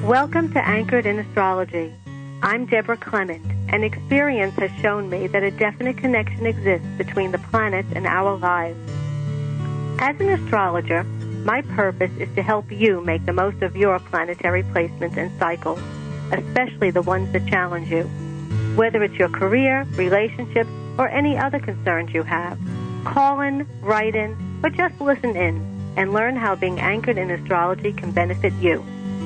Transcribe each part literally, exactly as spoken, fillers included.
Welcome to Anchored in Astrology. I'm Deborah Clement, and experience has shown me that a definite connection exists between the planets and our lives. As an astrologer, my purpose is to help you make the most of your planetary placements and cycles, especially the ones that challenge you. Whether it's your career, relationships, or any other concerns you have, call in, write in, or just listen in and learn how being anchored in astrology can benefit you.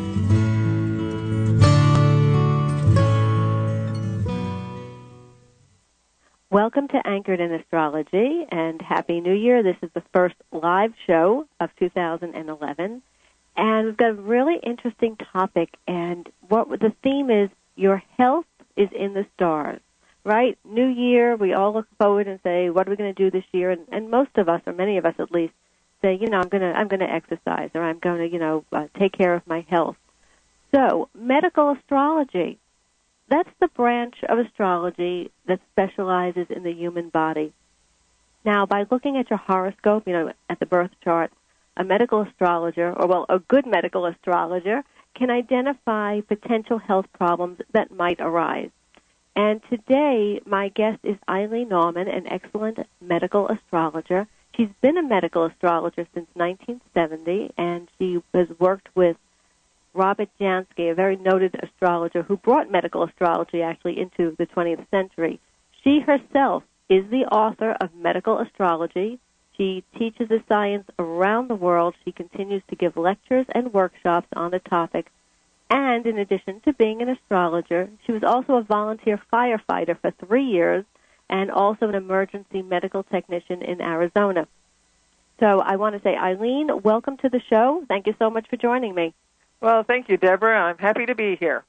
Welcome to Anchored in Astrology, and Happy New Year. This is the first live show of two thousand eleven, and we've got a really interesting topic, and what the theme is, your health is in the stars, right? New Year, we all look forward and say, what are we going to do this year? And, and most of us, or many of us at least, say, you know, I'm going to I'm going to exercise, or I'm going to, you know, uh, take care of my health. So, medical astrology. That's the branch of astrology that specializes in the human body. Now, by looking at your horoscope, you know, at the birth chart, a medical astrologer, or well, a good medical astrologer, can identify potential health problems that might arise. And today, my guest is Eileen Norman, an excellent medical astrologer. She's been a medical astrologer since nineteen seventy, and she has worked with Robert Jansky, a very noted astrologer who brought medical astrology actually into the twentieth century. She herself is the author of Medical Astrology. She teaches the science around the world. She continues to give lectures and workshops on the topic. And in addition to being an astrologer, she was also a volunteer firefighter for three years and also an emergency medical technician in Arizona. So I want to say, Eileen, welcome to the show. Thank you so much for joining me. Well, thank you, Deborah. I'm happy to be here.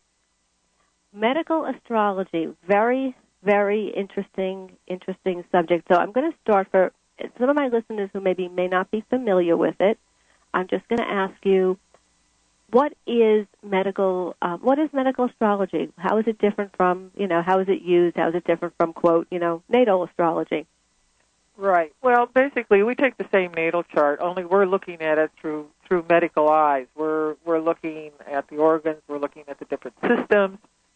Medical astrology, very, very interesting, interesting subject. So I'm going to start for some of my listeners who maybe may not be familiar with it. I'm just going to ask you, what is medical? Uh, what is medical astrology? How is it different from, you know, how is it used? How is it different from, quote, you know, natal astrology? Right. Well, basically, we take the same natal chart, only we're looking at it through through medical eyes. We're we're looking at the organs. We're looking at the different systems.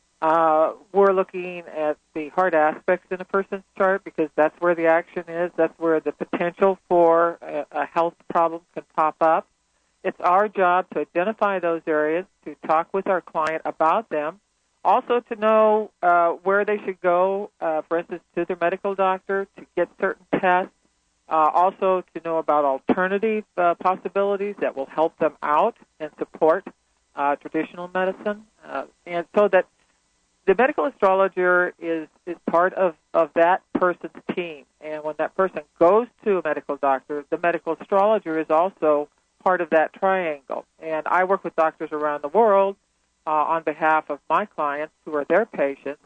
Uh, we're looking at the hard aspects in a person's chart because that's where the action is. That's where the potential for a, a health problem can pop up. It's our job to identify those areas, to talk with our client about them, also to know uh, where they should go, uh, for instance, to their medical doctor to get certain tests, uh, also to know about alternative uh, possibilities that will help them out and support uh, traditional medicine, uh, and so that the medical astrologer is, is part of, of that person's team. And when that person goes to a medical doctor, the medical astrologer is also part of that triangle. And I work with doctors around the world uh, on behalf of my clients who are their patients.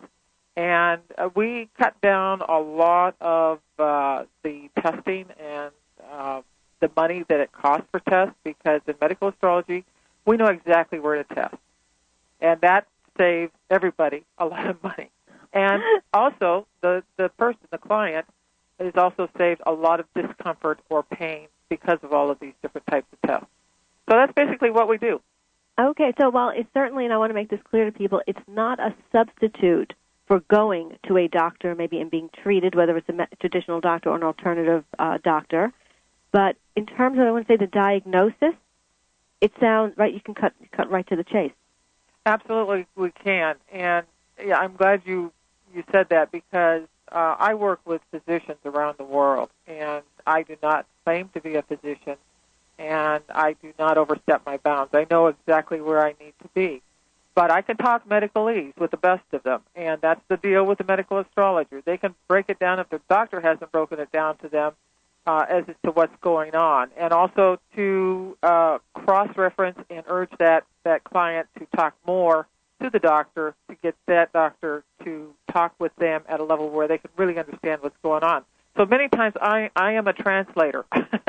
And uh, we cut down a lot of uh, the testing and uh, the money that it costs for tests because in medical astrology, we know exactly where to test. And that saves everybody a lot of money. And also, the, the person, the client, is also saved a lot of discomfort or pain because of all of these different types of tests. So that's basically what we do. Okay, so while it's certainly, and I want to make this clear to people, it's not a substitute for going to a doctor maybe and being treated, whether it's a me- traditional doctor or an alternative uh, doctor. But in terms of, I want to say, the diagnosis, it sounds, right, you can cut cut right to the chase. Absolutely, we can. And yeah, I'm glad you, you said that because uh, I work with physicians around the world, and I do not claim to be a physician, and I do not overstep my bounds. I know exactly where I need to be. But I can talk medicalese with the best of them, and that's the deal with the medical astrologer. They can break it down if their doctor hasn't broken it down to them uh, as to what's going on, and also to uh, cross-reference and urge that, that client to talk more to the doctor to get that doctor to talk with them at a level where they can really understand what's going on. So many times I, I am a translator.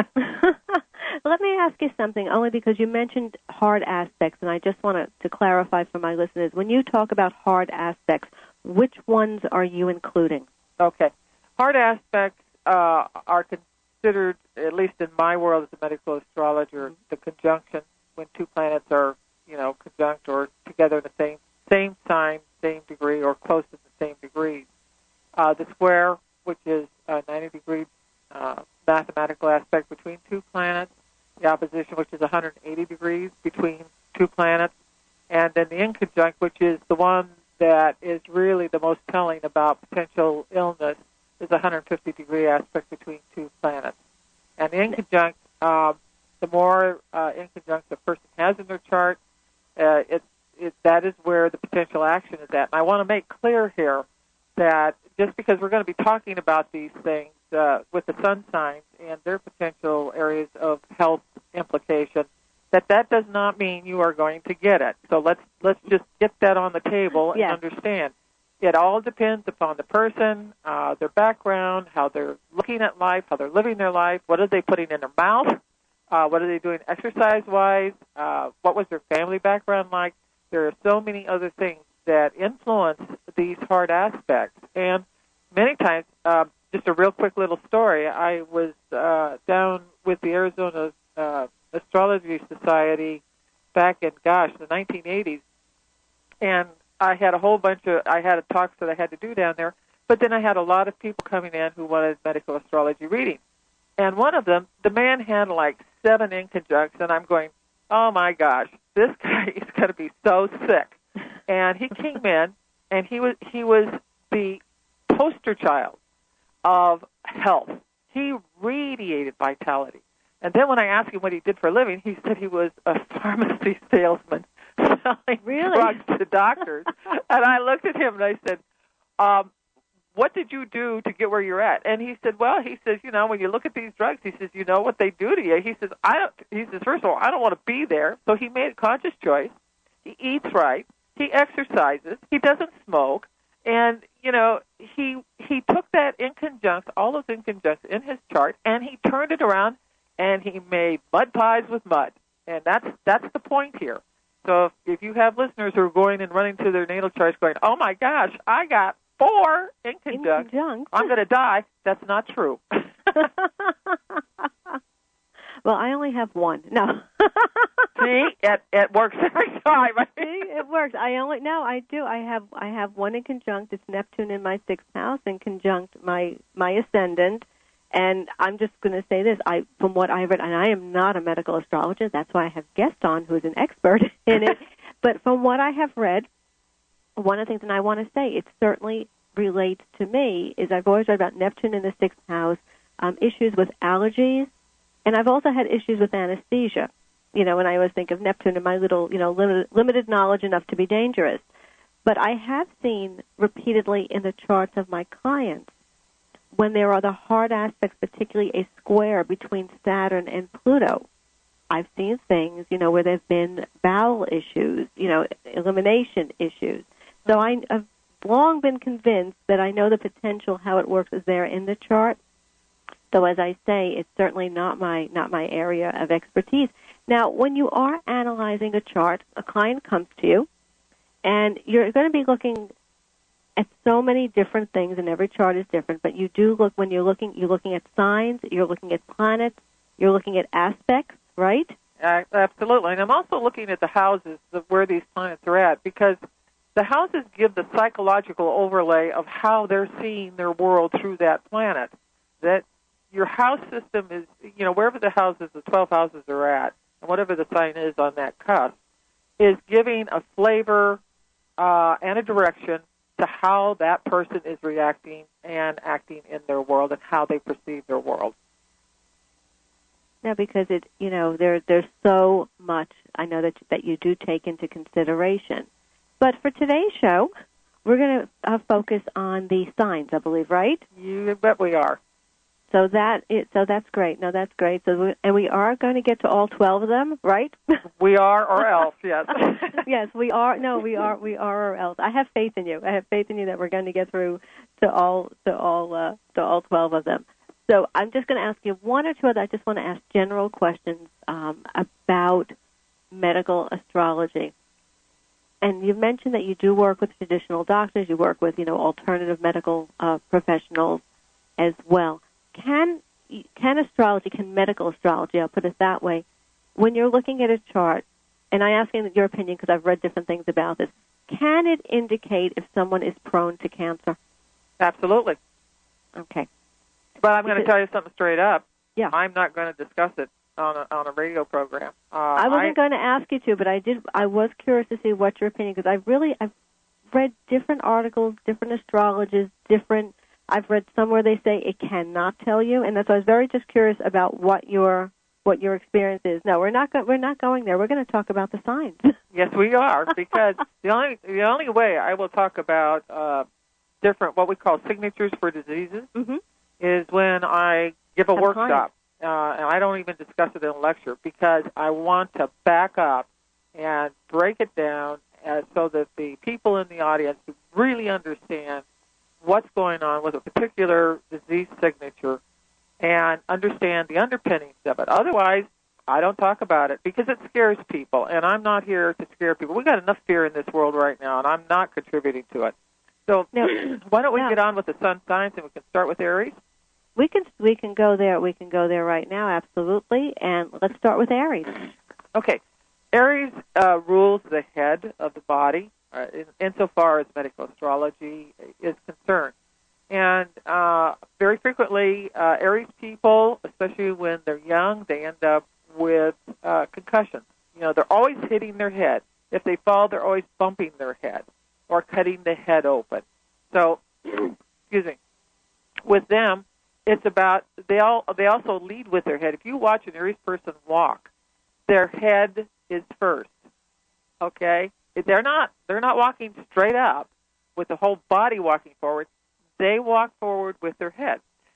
Let me ask you something, only because you mentioned hard aspects, and I just want to, to clarify for my listeners. When you talk about hard aspects, which ones are you including? Okay. Hard aspects uh, are considered, at least in my world as a medical astrologer, mm-hmm. the conjunction when two planets are you know, conjunct or together in the same same sign, same degree, or close to the same degrees. Uh, the square, which is a ninety degree uh, mathematical aspect between two planets. The opposition, which is one hundred eighty degrees between two planets. And then the inconjunct, which is the one that is really the most telling about potential illness, is a one hundred fifty degree aspect between two planets. And the inconjunct, um, the more uh, inconjunct the person has in their chart, uh, it, it, that is where the potential action is at. And I want to make clear here that just because we're going to be talking about these things uh, with the sun signs and their potential areas of health implication, that that does not mean you are going to get it. So let's let's just get that on the table yes. and understand. It all depends upon the person, uh, their background, how they're looking at life, how they're living their life, what are they putting in their mouth, uh, what are they doing exercise-wise, uh, what was their family background like. There are so many other things that influence these hard aspects. And many times, uh, just a real quick little story, I was uh, down with the Arizona uh, Astrology Society back in, gosh, the nineteen eighties, and I had a whole bunch of, I had a talks that I had to do down there, but then I had a lot of people coming in who wanted medical astrology reading. And one of them, the man had like seven inconjuncts, and I'm going, oh my gosh, this guy is going to be so sick. And he came in, and he was he was the poster child of health. He radiated vitality. And then when I asked him what he did for a living, he said he was a pharmacy salesman selling really? drugs to doctors. And I looked at him and I said, um, what did you do to get where you're at? And he said, well, he says, you know, when you look at these drugs, he says, you know what they do to you. He says, I don't, he says, first of all, I don't want to be there. So he made a conscious choice. He eats right. He exercises. He doesn't smoke. And, you know, he he took that inconjunct, all those inconjuncts in his chart, and he turned it around, and he made mud pies with mud. And that's that's the point here. So if, if you have listeners who are going and running to their natal charts going, oh, my gosh, I got four inconjuncts, Inconjunct. I'm going to die, that's not true. Well, I only have one. No. See, it it works every time. See, it works. I only no, I do. I have I have one in conjunct. It's Neptune in my sixth house and conjunct my my ascendant. And I'm just going to say this: I, from what I've read, and I am not a medical astrologer. That's why I have guest on who's an expert in it. But from what I have read, one of the things, and I want to say, it certainly relates to me, is I've always read about Neptune in the sixth house, um, issues with allergies, and I've also had issues with anesthesia. You know, when I always think of Neptune and my little, you know, limited, limited knowledge enough to be dangerous. But I have seen repeatedly in the charts of my clients, when there are the hard aspects, particularly a square between Saturn and Pluto, I've seen things, you know, where there's been bowel issues, you know, elimination issues. So I, I've long been convinced that I know the potential, how it works is there in the chart. So as I say, it's certainly not my not my area of expertise. Now, when you are analyzing a chart, a client comes to you, and you're going to be looking at so many different things, and every chart is different, but you do look, when you're looking, you're looking at signs, you're looking at planets, you're looking at aspects, right? Uh, absolutely. And I'm also looking at the houses of where these planets are at, because the houses give the psychological overlay of how they're seeing their world through that planet. That your house system is, you know, wherever the houses, the twelve houses are at, and whatever the sign is on that cusp, is giving a flavor uh, and a direction to how that person is reacting and acting in their world and how they perceive their world. No, because it, you know, there there's so much I know that that you do take into consideration. But for today's show, we're going to uh, focus on the signs, I believe, right? You bet we are. So that is, so that's great. No, that's great. So we, and we are going to get to all twelve of them, right? We are, or else, yes. Yes, we are. No, we are. We are, or else. I have faith in you. I have faith in you that we're going to get through to all to all uh, to all twelve of them. So I'm just going to ask you one or two other. I just want to ask general questions um, about medical astrology. And you mentioned that you do work with traditional doctors. You work with, you know, alternative medical uh, professionals as well. Can can astrology, can medical astrology, I'll put it that way, when you're looking at a chart, and I'm asking your opinion because I've read different things about this, can it indicate if someone is prone to cancer? Absolutely. Okay. But I'm going to tell you something straight up. Yeah. I'm not going to discuss it on a, on a radio program. Uh, I wasn't I, going to ask you to, but I did. I was curious to see what your opinion, because I've really I've read different articles, different astrologers, different. I've read some where they say it cannot tell you, and that's why I was very just curious about what your what your experience is. No, we're not go, we're not going there. We're going to talk about the signs. Yes, we are, because the only the only way I will talk about uh, different what we call signatures for diseases mm-hmm. is when I give a Have workshop, uh, and I don't even discuss it in a lecture, because I want to back up and break it down uh, so that the people in the audience really understand what's going on with a particular disease signature and understand the underpinnings of it. Otherwise, I don't talk about it because it scares people, and I'm not here to scare people. We've got enough fear in this world right now, and I'm not contributing to it. So no, why don't we no. get on with the sun signs, and we can start with Aries? We can we can go there. We can go there right now, absolutely. And let's start with Aries. Okay. Aries uh, rules the head of the body, uh, in, insofar as medical astrology is concerned. And uh, very frequently, uh, Aries people, especially when they're young, they end up with uh, concussions. You know, they're always hitting their head. If they fall, they're always bumping their head or cutting the head open. So, excuse me, with them, it's about, they all they also lead with their head. If you watch an Aries person walk, their head is first, okay? They're not they're not walking straight up with the whole body walking forward. They walk forward with their head.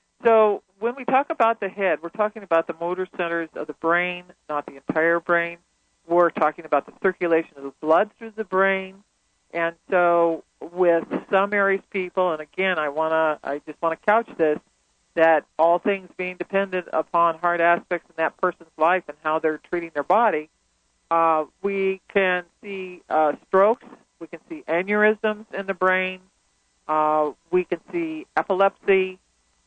So when we talk about the head, we're talking about the motor centers of the brain, not the entire brain. We're talking about the circulation of the blood through the brain. And so with some Aries people, and again, I wanna I just want to couch this, that all things being dependent upon hard aspects in that person's life and how they're treating their body, uh, we can see uh, strokes, we can see aneurysms in the brain, uh, we can see epilepsy,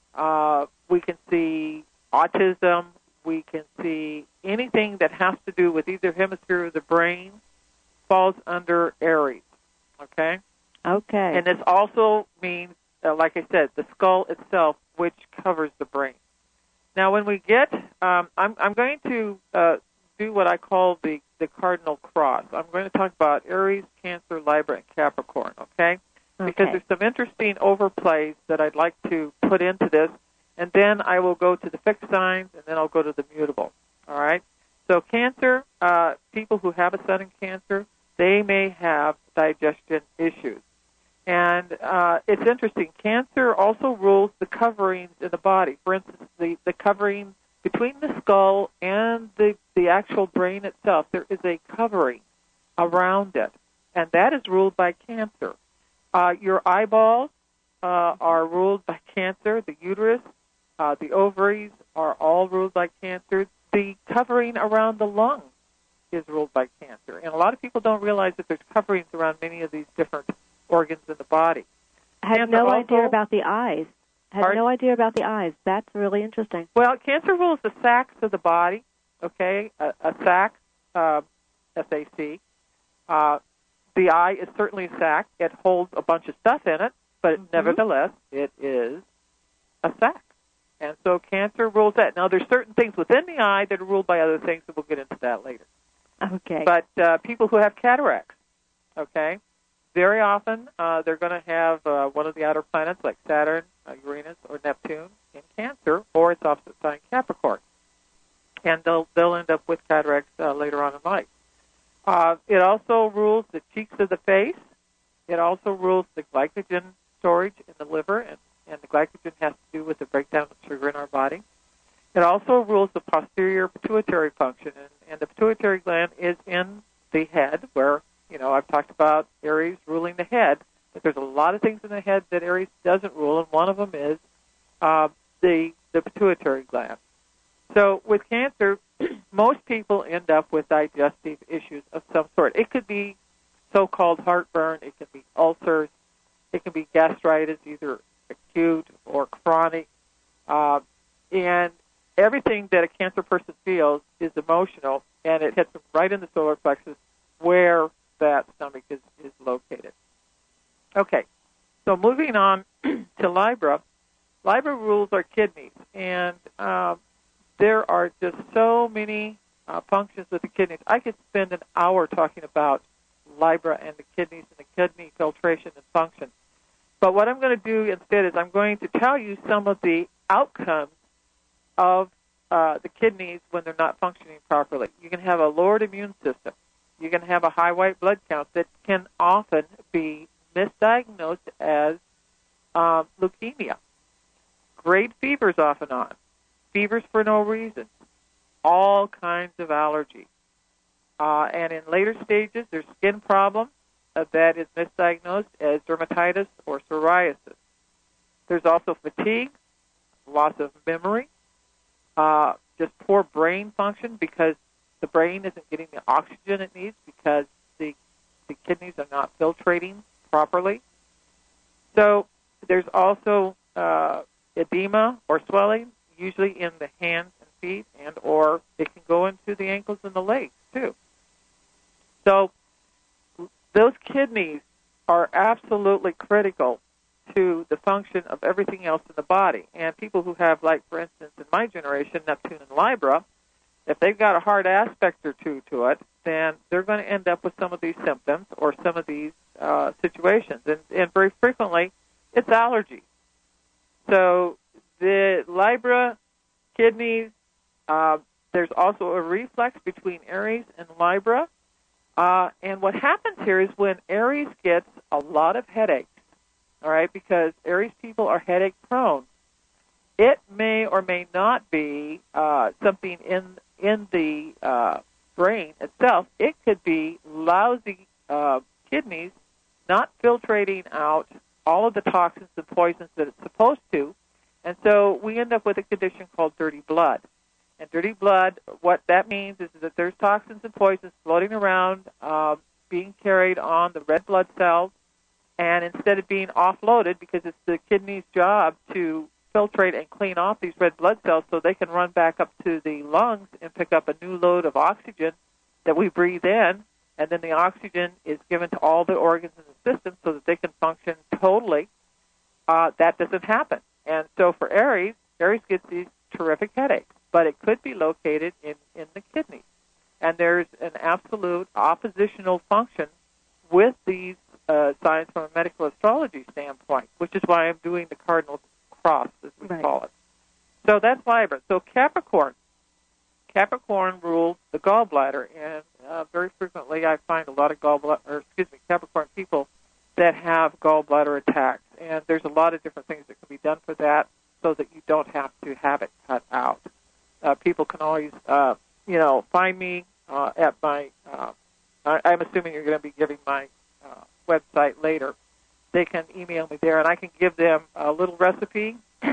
uh, we can see autism, we can see anything that has to do with either hemisphere of the brain falls under Aries, okay? Okay. And this also means, uh, like I said, the skull itself, which covers the brain. Now, when we get, um, I'm, I'm going to uh, do what I call the, the cardinal cross. I'm going to talk about Aries, Cancer, Libra, and Capricorn, okay? Because okay. there's some interesting overplays that I'd like to put into this, and then I will go to the fixed signs, and then I'll go to the mutable, all right? So Cancer, uh, people who have a sun in Cancer, they may have digestion issues. And uh, it's interesting. Cancer also rules the coverings in the body. For instance, the, the covering between the skull and the, the actual brain itself, there is a covering around it, and that is ruled by Cancer. Uh, your eyeballs uh, are ruled by Cancer. The uterus, uh, the ovaries are all ruled by Cancer. The covering around the lungs is ruled by Cancer. And a lot of people don't realize that there's coverings around many of these different organs in the body. I had Cancer no also, idea about the eyes. I had pardon? no idea about the eyes. That's really interesting. Well, Cancer rules the sacs of the body, okay? A, a sac, uh, S A C. Uh, the eye is certainly a sac. It holds a bunch of stuff in it, but mm-hmm. nevertheless, it is a sac. And so Cancer rules that. Now, there's certain things within the eye that are ruled by other things, and we'll get into that later. Okay. But uh, people who have cataracts, okay, very often uh, they're going to have uh, one of the outer planets like Saturn, uh, Uranus, or Neptune in Cancer, or its opposite sign, Capricorn. And they'll, they'll end up with cataracts uh, later on in life. Uh, it also rules the cheeks of the face. It also rules the glycogen storage in the liver, and, and the glycogen has to do with the breakdown of sugar in our body. It also rules the posterior pituitary function, and, and the pituitary gland is in the head, where, you know, I've talked about Aries ruling the head, but there's a lot of things in the head that Aries doesn't rule, and one of them is uh, the, the pituitary gland. So with Cancer, most people end up with digestive issues of some sort. It could be so-called heartburn. It can be ulcers. It can be gastritis, either acute or chronic. Uh, and everything that a Cancer person feels is emotional, and it hits them right in the solar plexus where that stomach is, is located. Okay, so moving on to Libra. Libra rules our kidneys, and um, there are just so many uh, functions with the kidneys. I could spend an hour talking about Libra and the kidneys and the kidney filtration and function. But what I'm going to do instead is I'm going to tell you some of the outcomes of uh, the kidneys when they're not functioning properly. You can have a lowered immune system. You can have a high white blood count that can often be misdiagnosed as um, leukemia. Grade fevers off and on, fevers for no reason, all kinds of allergies. Uh, and in later stages, there's skin problems uh, that is misdiagnosed as dermatitis or psoriasis. There's also fatigue, loss of memory, uh, just poor brain function because the brain isn't getting the oxygen it needs because the, the kidneys are not filtrating properly. So there's also uh, edema or swelling, usually in the hands and feet, and or it can go into the ankles and the legs too. So those kidneys are absolutely critical to the function of everything else in the body. And people who have, like, for instance, in my generation, Neptune and Libra, if they've got a hard aspect or two to it, then they're going to end up with some of these symptoms or some of these uh, situations. And, and very frequently, it's allergies. So the Libra kidneys, uh, there's also a reflex between Aries and Libra. Uh, and what happens here is when Aries gets a lot of headaches, all right, because Aries people are headache prone, it may or may not be uh, something in in the uh, brain itself. It could be lousy uh, kidneys not filtrating out all of the toxins and poisons that it's supposed to, and so we end up with a condition called dirty blood. And dirty blood, what that means is that there's toxins and poisons floating around, uh, being carried on the red blood cells, and instead of being offloaded, because it's the kidney's job to filtrate and clean off these red blood cells so they can run back up to the lungs and pick up a new load of oxygen that we breathe in, and then the oxygen is given to all the organs in the system so that they can function totally. Uh, that doesn't happen. And so for Aries, Aries gets these terrific headaches, but it could be located in, in the kidneys. And there's an absolute oppositional function with these uh, signs from a medical astrology standpoint, which is why I'm doing the cardinal cross, as we right. call it. So that's Libra. So Capricorn. Capricorn rules the gallbladder, and uh, very frequently I find a lot of gallbladder, or excuse me, Capricorn people that have gallbladder attacks. And there's a lot of different things that can be done for that so that you don't have to have it cut out. Uh, people can always, uh, you know, find me uh, at my, uh, I, I'm assuming you're going to be giving my uh, website later. They can email me there, and I can give them a little recipe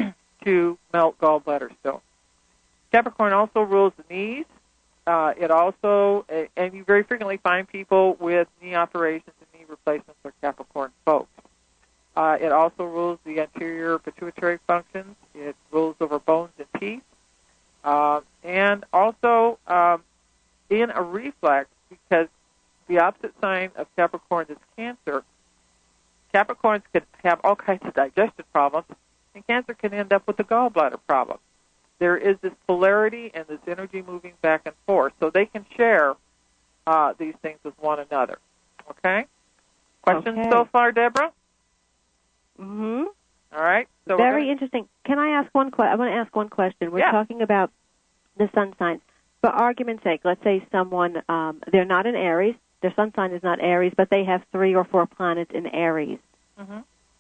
to melt gallbladder stone. Capricorn also rules the knees. Uh, it also, and you very frequently find people with knee operations and knee replacements are Capricorn folks. Uh, it also rules the anterior pituitary functions. It rules over bones and teeth. Uh, and also um, in a reflex, because the opposite sign of Capricorn is Cancer, Capricorns can have all kinds of digestion problems, and Cancer can end up with a gallbladder problem. There is this polarity and this energy moving back and forth, so they can share uh, these things with one another. Okay? Questions okay. so far, Deborah? Mm-hmm. All right. So Very gonna... interesting. Can I ask one question? I want to ask one question. We're yeah. talking about the sun signs. For argument's sake, let's say someone, um, they're not in Aries, their sun sign is not Aries, but they have three or four planets in Aries. Mm-hmm.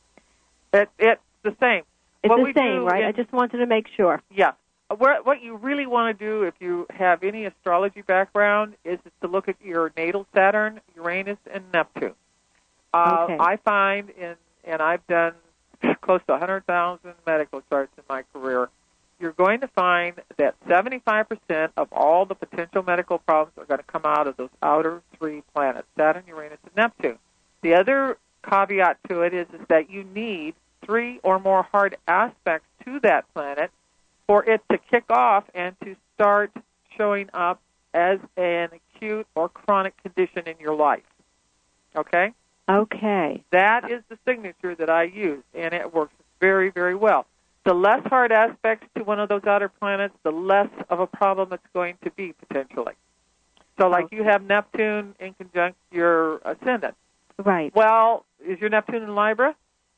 It, it's the same. It's what the we same, right? In, I just wanted to make sure. Yeah. What you really want to do if you have any astrology background is to look at your natal Saturn, Uranus, and Neptune. Uh, okay. I find, in, and I've done close to one hundred thousand medical charts in my career, you're going to find that seventy-five percent of all the potential medical problems are going to come out of those outer three planets, Saturn, Uranus, and Neptune. The other caveat to it is, is that you need three or more hard aspects to that planet for it to kick off and to start showing up as an acute or chronic condition in your life. Okay? Okay. That is the signature that I use, and it works very, very well. The less hard aspects to one of those outer planets, the less of a problem it's going to be, potentially. So, like okay. you have Neptune in conjunct your ascendant. Right. Well, is your Neptune in Libra?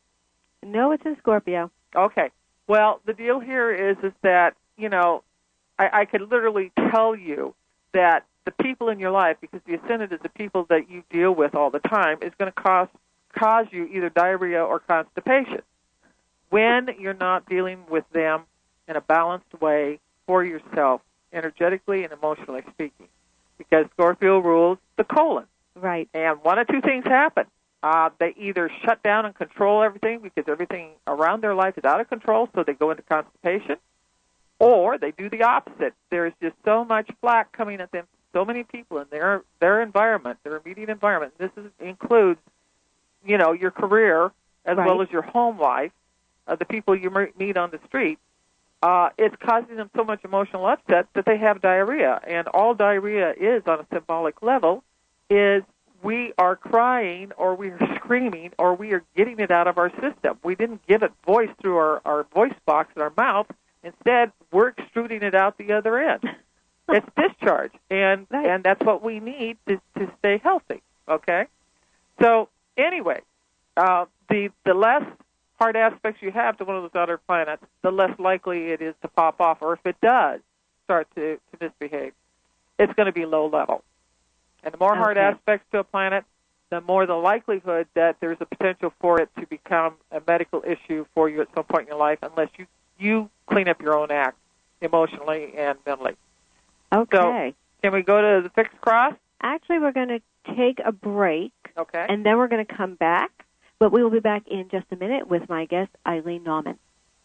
No, it's in Scorpio. Okay. Well, the deal here is is that, you know, I, I could literally tell you that the people in your life, because the ascendant is the people that you deal with all the time, is going to cause cause you either diarrhea or constipation when you're not dealing with them in a balanced way for yourself, energetically and emotionally speaking, because Scorpio rules the colon. Right. And one of two things happen. Uh, they either shut down and control everything because everything around their life is out of control, so they go into constipation, or they do the opposite. There's just so much flack coming at them, so many people in their their environment, their immediate environment. This is, includes, you know, your career as right. well as your home life, uh, the people you meet on the street. Uh, it's causing them so much emotional upset that they have diarrhea. And all diarrhea is, on a symbolic level, is we are crying or we are screaming or we are getting it out of our system. We didn't give it voice through our, our voice box in our mouth. Instead, we're extruding it out the other end. It's discharge, and right. and that's what we need to, to stay healthy, okay? So anyway, uh, the the less hard aspects you have to one of those outer planets, the less likely it is to pop off, or if it does start to, to misbehave, it's going to be low level. And the more okay. hard aspects to a planet, the more the likelihood that there's a potential for it to become a medical issue for you at some point in your life, unless you, you clean up your own act emotionally and mentally. Okay. So, can we go to the fixed cross? Actually, we're going to take a break. Okay. And then we're going to come back. But we will be back in just a minute with my guest, Eileen Nauman.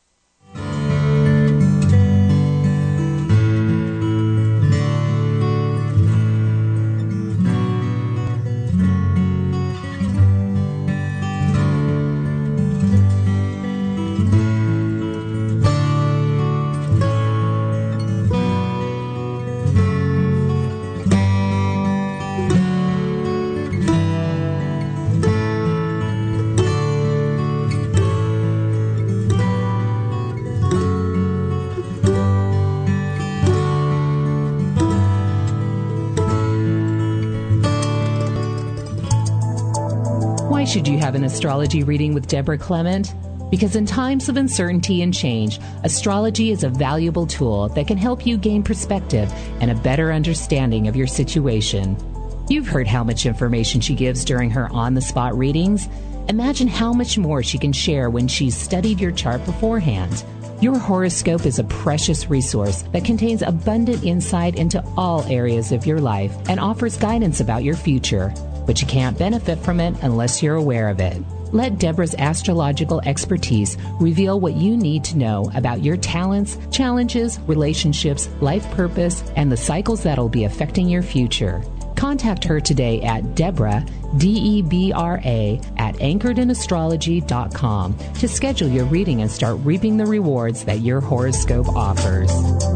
Why should you have an astrology reading with Deborah Clement? Because in times of uncertainty and change, astrology is a valuable tool that can help you gain perspective and a better understanding of your situation. You've heard how much information she gives during her on-the-spot readings. Imagine how much more she can share when she's studied your chart beforehand. Your horoscope is a precious resource that contains abundant insight into all areas of your life and offers guidance about your future. But you can't benefit from it unless you're aware of it. Let Deborah's astrological expertise reveal what you need to know about your talents, challenges, relationships, life purpose, and the cycles that'll be affecting your future. Contact her today at Deborah, D E B R A, at anchored in astrology dot com to schedule your reading and start reaping the rewards that your horoscope offers.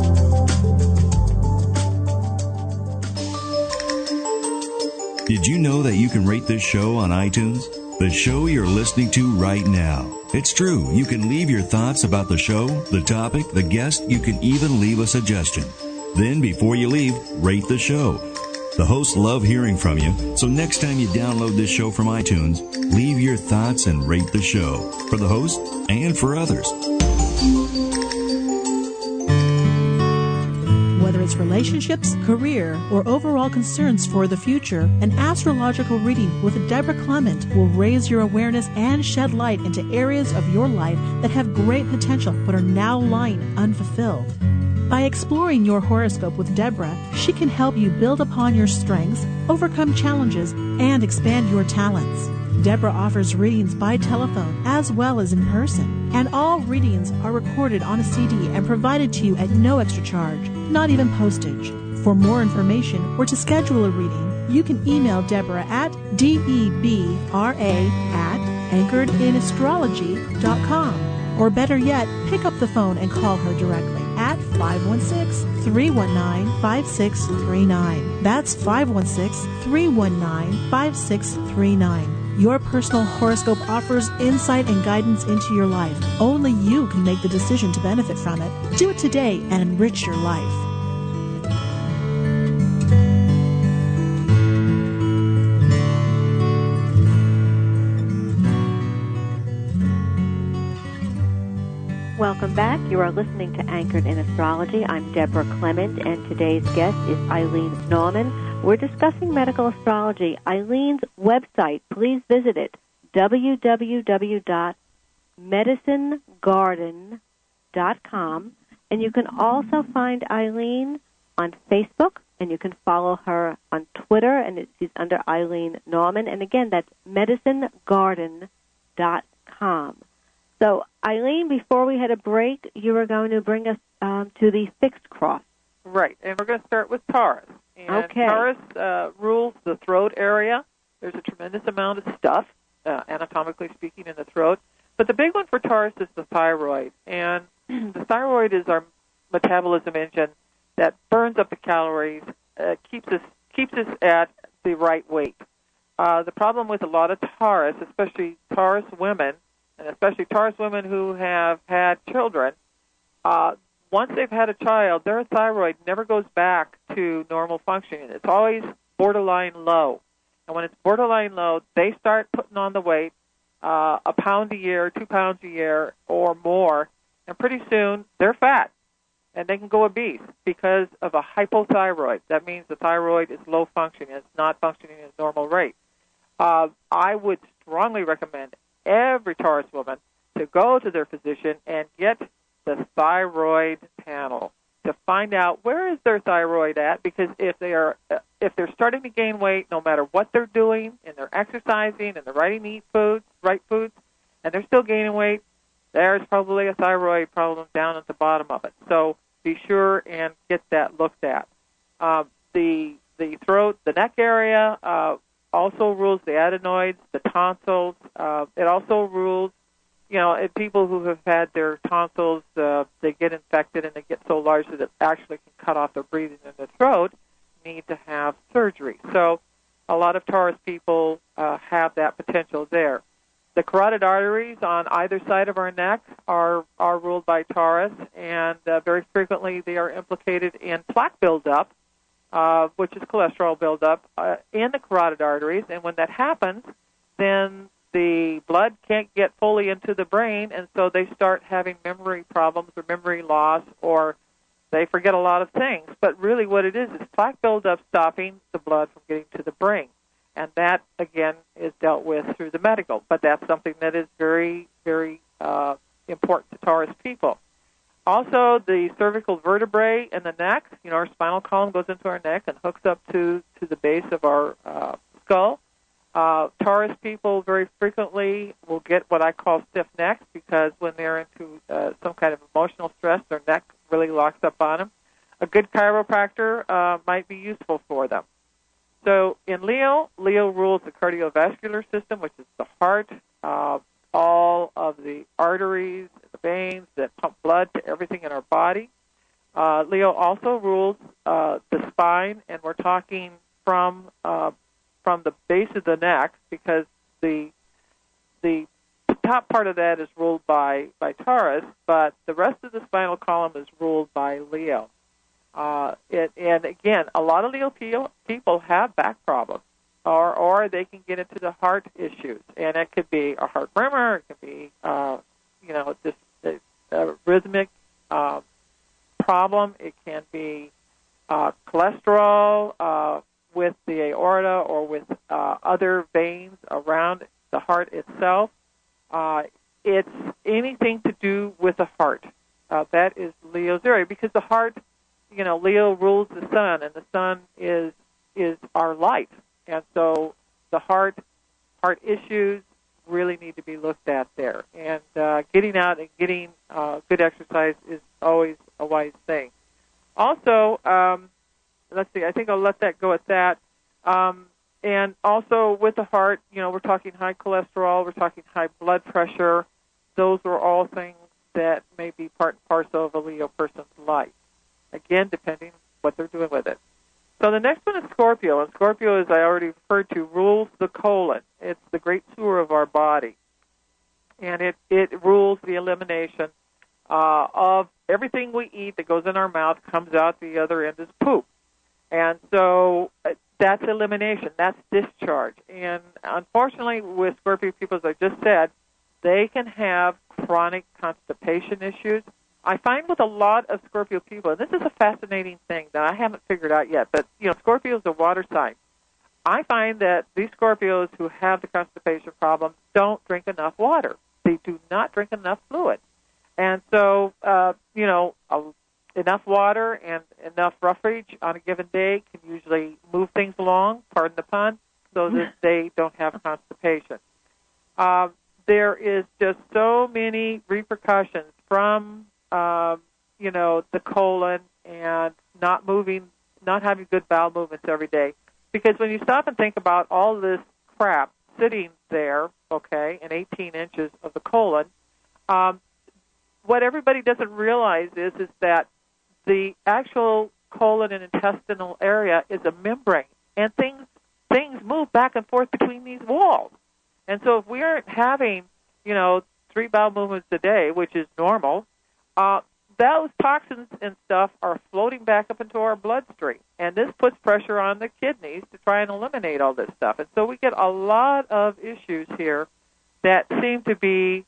Did you know that you can rate this show on iTunes? The show you're listening to right now. It's true. You can leave your thoughts about the show, the topic, the guest. You can even leave a suggestion. Then, before you leave, rate the show. The hosts love hearing from you, so next time you download this show from iTunes, leave your thoughts and rate the show for the host and for others. Whether it's relationships, career, or overall concerns for the future, an astrological reading with Deborah Clement will raise your awareness and shed light into areas of your life that have great potential but are now lying unfulfilled. By exploring your horoscope with Deborah, she can help you build upon your strengths, overcome challenges, and expand your talents. Deborah offers readings by telephone as well as in person, and all readings are recorded on a C D and provided to you at no extra charge, not even postage. For more information or to schedule a reading, you can email Deborah at debra at anchored in astrology dot com, or better yet, pick up the phone and call her directly. at five one six, three one nine, five six three nine. That's five one six, three one nine, five six three nine. Your personal horoscope offers insight and guidance into your life. Only you can make the decision to benefit from it. Do it today and enrich your life. Welcome back. You are listening to Anchored in Astrology. I'm Deborah Clement, and today's guest is Eileen Nauman. We're discussing medical astrology. Eileen's website, please visit it, w w w dot medicine garden dot com. And you can also find Eileen on Facebook, and you can follow her on Twitter, and it, she's under Eileen Nauman. And again, that's medicine garden dot com. So, Eileen, before we had a break, you were going to bring us um, to the fixed cross. Right, and we're going to start with Taurus. And okay. Taurus uh, rules the throat area. There's a tremendous amount of stuff, uh, anatomically speaking, in the throat. But the big one for Taurus is the thyroid. And the thyroid is our metabolism engine that burns up the calories, uh, keeps us keeps us at the right weight. Uh, the problem with a lot of Taurus, especially Taurus women, and especially Taurus women who have had children, uh, once they've had a child, their thyroid never goes back to normal functioning. It's always borderline low. And when it's borderline low, they start putting on the weight, uh, a pound a year, two pounds a year, or more, and pretty soon they're fat, and they can go obese because of a hypothyroid. That means the thyroid is low functioning. It's not functioning at a normal rate. Uh, I would strongly recommend every Taurus woman to go to their physician and get the thyroid panel to find out where is their thyroid at, because if they are if they're starting to gain weight, no matter what they're doing, and they're exercising and they're eating eat foods, right foods, and they're still gaining weight, there's probably a thyroid problem down at the bottom of it. So be sure and get that looked at. Um, the the throat, the neck area uh, also rules the adenoids, the tonsils. Uh, it also rules, you know, if people who have had their tonsils, uh, they get infected and they get so large that it actually can cut off their breathing in the throat, need to have surgery. So a lot of Taurus people uh, have that potential there. The carotid arteries on either side of our neck are, are ruled by Taurus, and uh, very frequently they are implicated in plaque buildup, uh, which is cholesterol buildup, uh, in the carotid arteries. And when that happens, then the blood can't get fully into the brain, and so they start having memory problems or memory loss, or they forget a lot of things. But really what it is is plaque buildup stopping the blood from getting to the brain. And that, again, is dealt with through the medical. But that's something that is very, very uh, important to Taurus people. Also, the cervical vertebrae in the neck, you know, our spinal column goes into our neck and hooks up to, to the base of our uh, skull. Uh, Taurus people very frequently will get what I call stiff necks, because when they're into uh, some kind of emotional stress, their neck really locks up on them. A good chiropractor uh, might be useful for them. So in Leo, Leo rules the cardiovascular system, which is the heart, uh, all of the arteries, the veins that pump blood to everything in our body. Uh, Leo also rules uh, the spine, and we're talking from uh, from the base of the neck, because the the top part of that is ruled by, by Taurus, but the rest of the spinal column is ruled by Leo. Uh, it, and again, a lot of Leo people have back problems, or or they can get into the heart issues, and it could be a heart murmur, it could be uh, you know just a, a rhythmic uh, problem, it can be uh, cholesterol uh, with the aorta or with uh, other veins around the heart itself. Uh, it's anything to do with the heart. Uh, that is Leo's area, because the heart, you know, Leo rules the sun, and the sun is is our light. And so the heart heart issues really need to be looked at there. And uh, getting out and getting uh, good exercise is always a wise thing. Also, um, let's see, I think I'll let that go at that. Um, and also with the heart, you know, we're talking high cholesterol, we're talking high blood pressure. Those are all things that may be part and parcel of a Leo person's life. Again, depending what they're doing with it. So the next one is Scorpio, and Scorpio, as I already referred to, rules the colon. It's the great sewer of our body, and it, it rules the elimination uh, of everything we eat that goes in our mouth, comes out the other end as poop. And so uh, that's elimination, that's discharge. And unfortunately, with Scorpio people, as I just said, they can have chronic constipation issues. I find with a lot of Scorpio people, and this is a fascinating thing that I haven't figured out yet, but, you know, Scorpio is a water sign. I find that these Scorpios who have the constipation problem don't drink enough water. They do not drink enough fluid. And so, uh, you know, a, enough water and enough roughage on a given day can usually move things along, pardon the pun, so that they don't have constipation. Uh, there is just so many repercussions from, uh, you know, the colon and not moving, not having good bowel movements every day. Because when you stop and think about all this crap sitting there, okay, in eighteen inches of the colon, um, what everybody doesn't realize is is that the actual colon and intestinal area is a membrane, and things things move back and forth between these walls. And so if we aren't having, you know, three bowel movements a day, which is normal, uh, those toxins and stuff are floating back up into our bloodstream. And this puts pressure on the kidneys to try and eliminate all this stuff. And so we get a lot of issues here that seem to be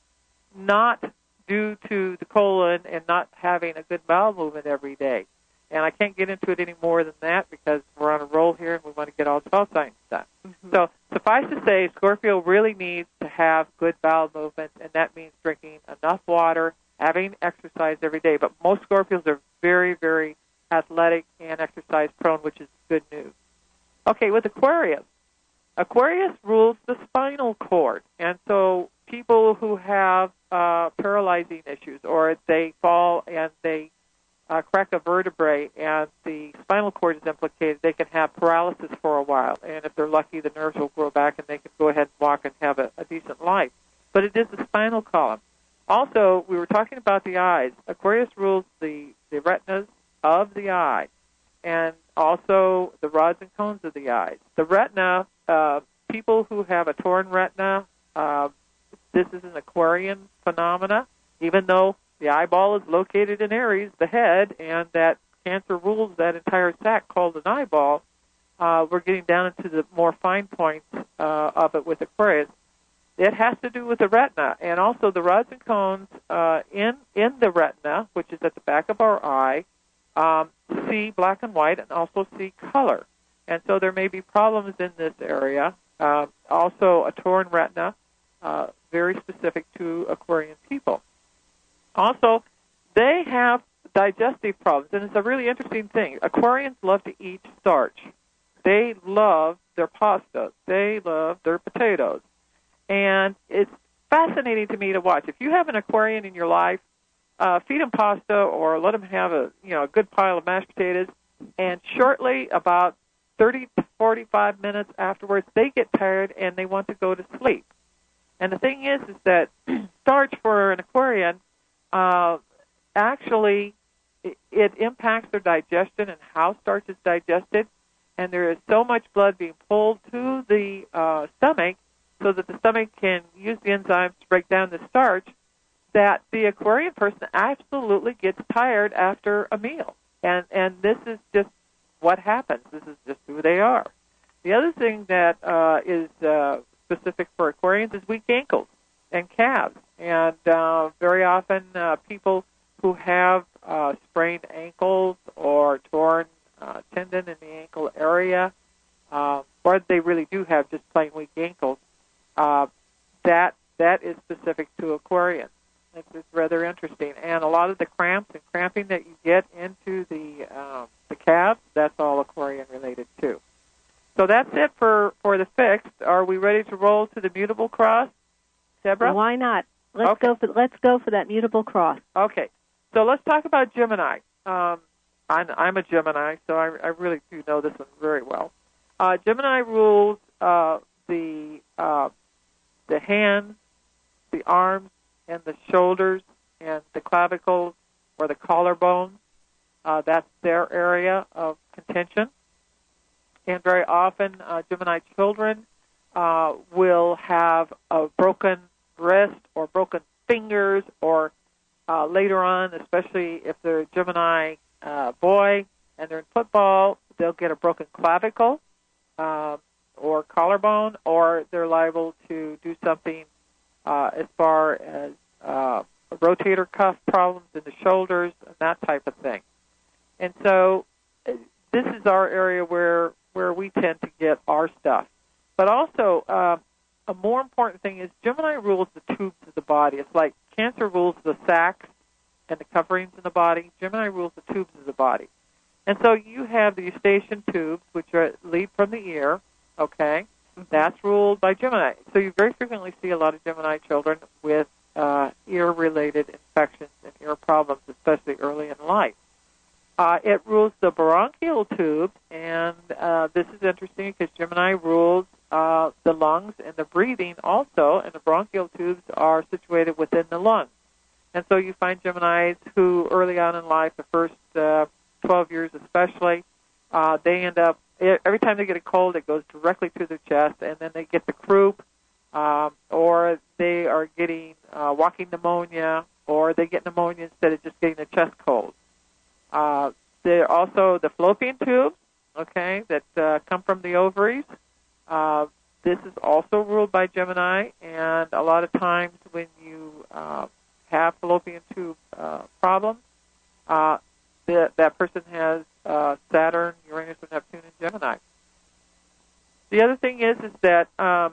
not due to the colon and not having a good bowel movement every day. And I can't get into it any more than that because we're on a roll here and we want to get all twelve signs done. Mm-hmm. So suffice to say, Scorpio really needs to have good bowel movement, and that means drinking enough water, having exercise every day. But most Scorpios are very, very athletic and exercise prone, which is good news. Okay, with Aquarius. Aquarius rules the spinal cord. And so people who have uh, paralyzing issues, or they fall and they uh, crack a vertebrae and the spinal cord is implicated, they can have paralysis for a while. And if they're lucky, the nerves will grow back and they can go ahead and walk and have a, a decent life. But it is the spinal column. Also, we were talking about the eyes. Aquarius rules the, the retinas of the eye and also the rods and cones of the eyes. The retina, uh, people who have a torn retina, uh, this is an Aquarian phenomena, even though the eyeball is located in Aries, the head, and that Cancer rules that entire sac called an eyeball. Uh, we're getting down into the more fine points uh, of it with Aquarius. It has to do with the retina, and also the rods and cones uh, in in the retina, which is at the back of our eye, um, see black and white and also see color. And so there may be problems in this area. Uh, also, a torn retina, uh, very specific to Aquarian people. Also, they have digestive problems, and it's a really interesting thing. Aquarians love to eat starch. They love their pasta. They love their potatoes. And it's fascinating to me to watch. If you have an Aquarian in your life, uh, feed them pasta or let them have a you know a good pile of mashed potatoes, and shortly, about thirty to forty-five minutes afterwards, they get tired and they want to go to sleep. And the thing is, is that starch for an Aquarian uh, actually it, it impacts their digestion and how starch is digested. And there is so much blood being pulled to the uh, stomach so that the stomach can use the enzymes to break down the starch, that the Aquarian person absolutely gets tired after a meal. And and this is just what happens. This is just who they are. The other thing that uh, is uh, specific for Aquarians is weak ankles and calves. And uh, very often uh, people who have uh, sprained ankles or torn uh, tendon in the ankle area, uh, or they really do have just plain weak ankles, uh, that that is specific to Aquarians. It's, it's rather interesting. And a lot of the cramps and cramping that you get into the um, the calves, that's all Aquarian related too. So that's it for, for the fixed. Are we ready to roll to the mutable cross, Deborah? Why not? Let's okay. go for let's go for that mutable cross. Okay. So let's talk about Gemini. Um, I'm, I'm a Gemini, so I, I really do know this one very well. Uh, Gemini rules uh, the uh, the hands, the arms, and the shoulders, and the clavicles or the collarbones. Uh, that's their area of contention. And very often, uh, Gemini children uh, will have a broken wrist or broken fingers, or uh, later on, especially if they're a Gemini uh, boy and they're in football, they'll get a broken clavicle uh, or collarbone, or they're liable to do something uh, as far as uh, rotator cuff problems in the shoulders and that type of thing. And so uh, this is our area where where we tend to get our stuff. But also, uh, a more important thing is Gemini rules the tubes of the body. It's like Cancer rules the sacs and the coverings in the body. Gemini rules the tubes of the body. And so you have the eustachian tubes, which are lead from the ear, okay? That's ruled by Gemini. So you very frequently see a lot of Gemini children with uh, ear-related infections and ear problems, especially early in life. Uh, it rules the bronchial tube, and uh, this is interesting because Gemini rules uh, the lungs and the breathing also, and the bronchial tubes are situated within the lungs. And so you find Geminis who early on in life, the first uh, twelve years especially, uh, they end up, every time they get a cold, it goes directly to their chest, and then they get the croup, um, or they are getting uh, walking pneumonia, or they get pneumonia instead of just getting a chest cold. Uh, there are also the fallopian tubes, okay, that uh, come from the ovaries. Uh, this is also ruled by Gemini, and a lot of times when you uh, have fallopian tube uh, problems, uh, the, that person has uh, Saturn, Uranus, and Neptune in Gemini. The other thing is is that um,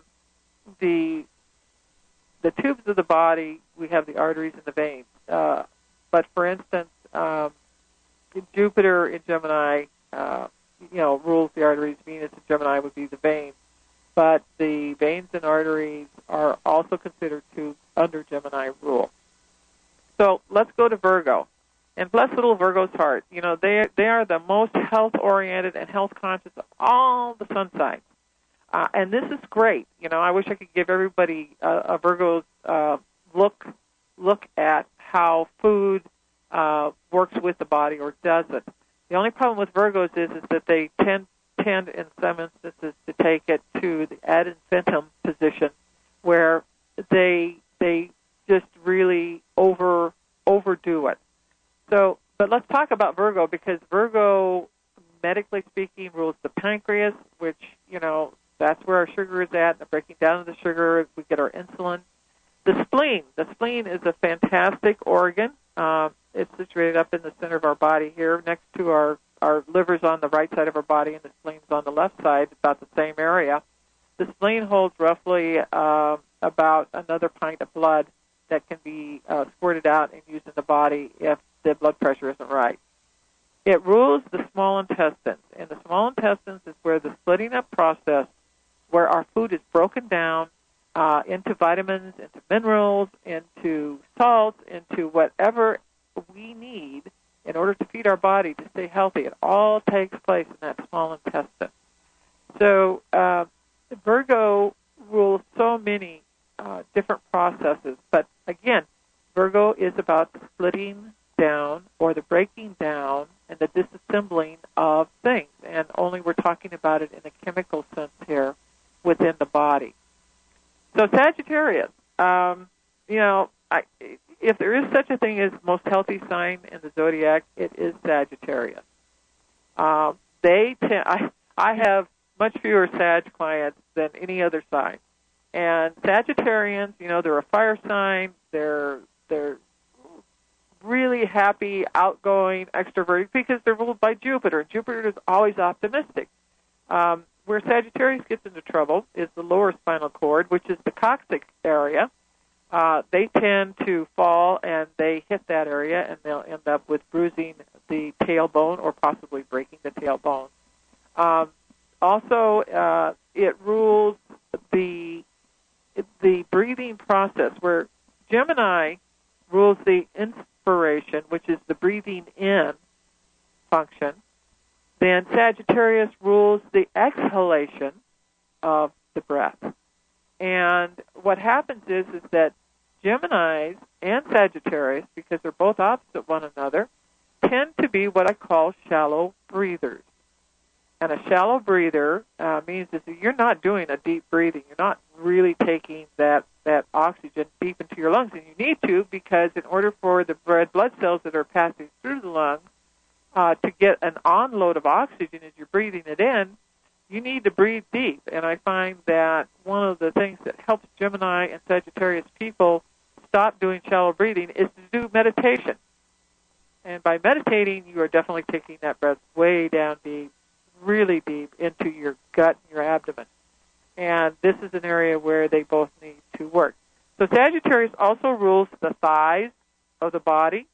the the tubes of the body, we have the arteries and the veins. Uh, but for instance, um, Jupiter in Gemini, uh, you know, rules the arteries. Venus in Gemini would be the veins. But the veins and arteries are also considered tubes under Gemini rule. So let's go to Virgo. And bless little Virgo's heart. You know, they, they are the most health-oriented and health-conscious of all the sun signs. Uh, and this is great. You know, I wish I could give everybody a, a Virgo's uh, look, look at how food Uh, works with the body or doesn't. The only problem with Virgos is, is that they tend, tend in some instances to take it to the ad infinitum position, where they they just really over overdo it. So, but let's talk about Virgo, because Virgo, medically speaking, rules the pancreas, which, you know, that's where our sugar is at. The breaking down of the sugar, we get our insulin. The spleen. The spleen is a fantastic organ. Uh, it's situated up in the center of our body here, next to our, our liver's on the right side of our body, and the spleen's on the left side, about the same area. The spleen holds roughly uh, about another pint of blood that can be uh, squirted out and used in the body if the blood pressure isn't right. It rules the small intestines, and the small intestines is where the splitting up process, where our food is broken down uh, into vitamins, into minerals, into salts, into whatever we need in order to feed our body to stay healthy. It all takes place in that small intestine. So uh, Virgo rules so many uh, different processes, but again, Virgo is about the splitting down or the breaking down and the disassembling of things, and only we're talking about it in a chemical sense here within the body. So Sagittarius, um, you know, I, if there is such a thing as most healthy sign in the zodiac, it is Sagittarius. Um, they tend, I, I have much fewer Sag clients than any other sign. And Sagittarians, you know, they're a fire sign. They're they're really happy, outgoing, extroverted because they're ruled by Jupiter. Jupiter is always optimistic. Um, where Sagittarius gets into trouble is the lower spinal cord, which is the coccyx area. Uh, they tend to fall and they hit that area, and they'll end up with bruising the tailbone or possibly breaking the tailbone. Um, also, uh, it rules the the breathing process, where Gemini rules the inspiration, which is the breathing in function. Then Sagittarius rules the exhalation of the breath. And what happens is, is that Geminis and Sagittarius, because they're both opposite one another, tend to be what I call shallow breathers. And a shallow breather uh, means is that you're not doing a deep breathing. You're not really taking that, that oxygen deep into your lungs. And you need to, because in order for the red blood cells that are passing through the lungs uh, to get an onload of oxygen as you're breathing it in, you need to breathe deep. And I find that one of the things that helps Gemini and Sagittarius people stop doing shallow breathing is to do meditation. And by meditating, you are definitely taking that breath way down deep, really deep into your gut and your abdomen. And this is an area where they both need to work. So Sagittarius also rules the thighs of the body.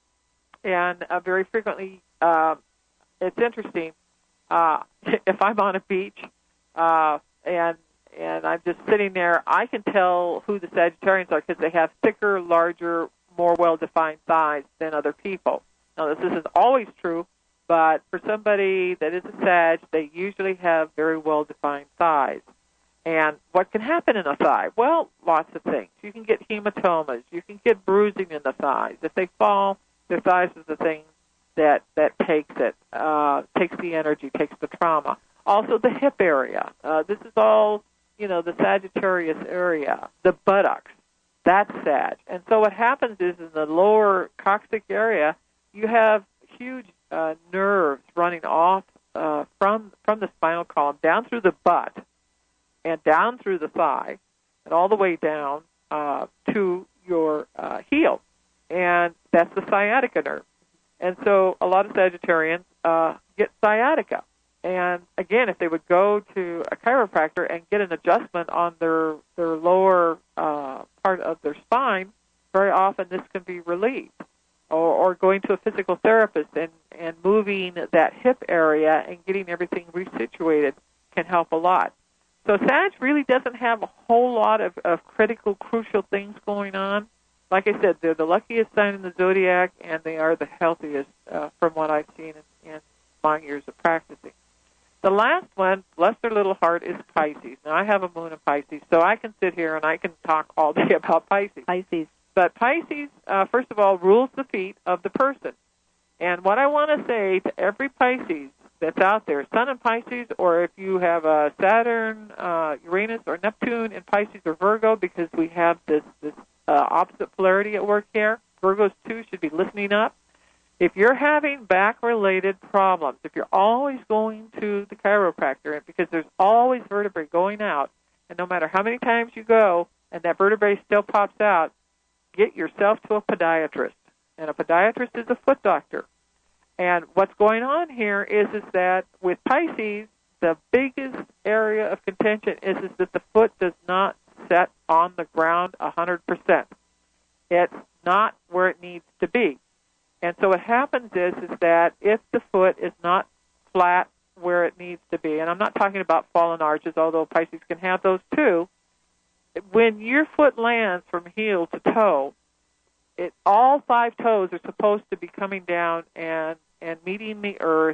And uh, very frequently, uh, it's interesting, uh, if I'm on a beach uh, and and I'm just sitting there, I can tell who the Sagittarians are because they have thicker, larger, more well-defined thighs than other people. Now, this isn't always true, but for somebody that is a Sag, they usually have very well-defined thighs. And what can happen in a thigh? Well, lots of things. You can get hematomas. You can get bruising in the thighs. If they fall, their thighs is the thing that, that takes it, uh, takes the energy, takes the trauma. Also, the hip area. Uh, this is all, you know, the Sagittarius area. The buttocks, that's Sag. And so what happens is in the lower coccyx area, you have huge uh, nerves running off uh, from from the spinal column down through the butt and down through the thigh and all the way down uh, to your uh, heel. And that's the sciatica nerve. And so a lot of Sagittarians uh, get sciatica. And again, if they would go to a chiropractor and get an adjustment on their their lower uh, part of their spine, very often this can be relieved. Or, or going to a physical therapist and, and moving that hip area and getting everything resituated can help a lot. So Sag really doesn't have a whole lot of, of critical, crucial things going on. Like I said, they're the luckiest sign in the zodiac, and they are the healthiest uh, from what I've seen in, in my years of practicing. The last one, bless their little heart, is Pisces. Now, I have a moon in Pisces, so I can sit here and I can talk all day about Pisces. Pisces. But Pisces, uh, first of all, rules the feet of the person. And what I want to say to every Pisces that's out there, Sun in Pisces, or if you have a Saturn, uh, Uranus, or Neptune in Pisces or Virgo, because we have this, this uh, opposite polarity at work here, Virgos, too, should be listening up. If you're having back-related problems, if you're always going to the chiropractor, because there's always vertebrae going out, and no matter how many times you go and that vertebrae still pops out, get yourself to a podiatrist. And a podiatrist is a foot doctor. And what's going on here is, is that with Pisces, the biggest area of contention is, is that the foot does not set on the ground one hundred percent. It's not where it needs to be. And so what happens is, is that if the foot is not flat where it needs to be, and I'm not talking about fallen arches, although Pisces can have those too, when your foot lands from heel to toe, it, all five toes are supposed to be coming down and, and meeting the earth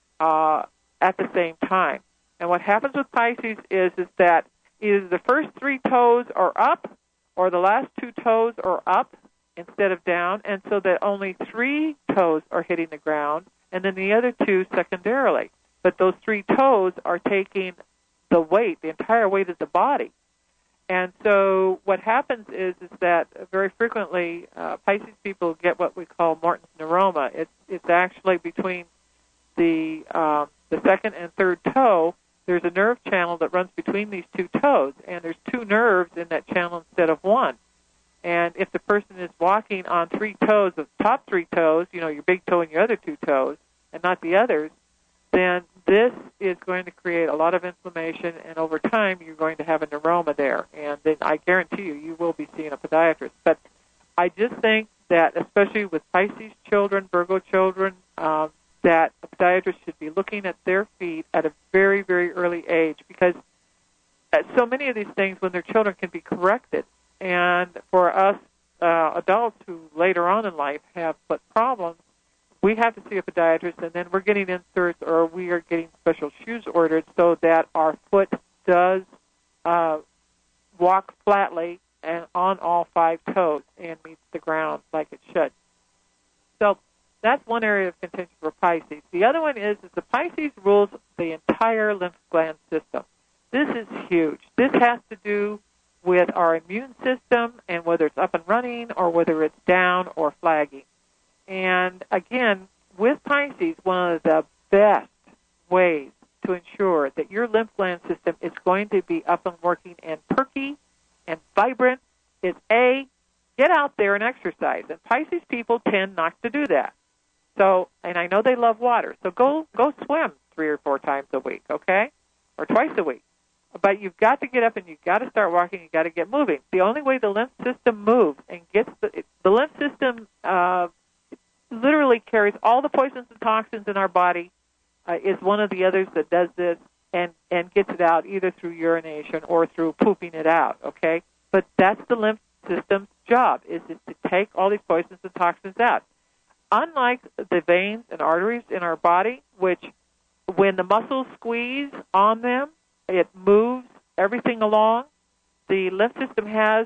uh, at the same time. And what happens with Pisces is, is that either the first three toes are up or the last two toes are up instead of down, and so that only three toes are hitting the ground, and then the other two secondarily. But those three toes are taking the weight, the entire weight of the body. And so what happens is is that very frequently uh, Pisces people get what we call Morton's neuroma. It's it's actually between the um, the second and third toe. There's a nerve channel that runs between these two toes, and there's two nerves in that channel instead of one. And if the person is walking on three toes, the top three toes, you know, your big toe and your other two toes, and not the others, then this is going to create a lot of inflammation, and over time you're going to have a neuroma there. And then I guarantee you, you will be seeing a podiatrist. But I just think that, especially with Pisces children, Virgo children, um, that a podiatrist should be looking at their feet at a very, very early age, because so many of these things, when they're children, can be corrected. And for us uh, adults who later on in life have foot problems, we have to see a podiatrist, and then we're getting inserts or we are getting special shoes ordered so that our foot does uh, walk flatly and on all five toes and meets the ground like it should. So that's one area of contention for Pisces. The other one is, is the Pisces rules the entire lymph gland system. This is huge. This has to do with our immune system and whether it's up and running or whether it's down or flagging. And again, with Pisces, one of the best ways to ensure that your lymph gland system is going to be up and working and perky and vibrant is A, get out there and exercise. And Pisces people tend not to do that. So, and I know they love water, so go go swim three or four times a week, okay, or twice a week. But you've got to get up and you've got to start walking. You've got to get moving. The only way the lymph system moves and gets the the lymph system uh, literally carries all the poisons and toxins in our body. Uh, is one of the others that does this and and gets it out either through urination or through pooping it out. Okay, but that's the lymph system's job, is it to take all these poisons and toxins out. Unlike the veins and arteries in our body, which when the muscles squeeze on them, it moves everything along, the lymph system has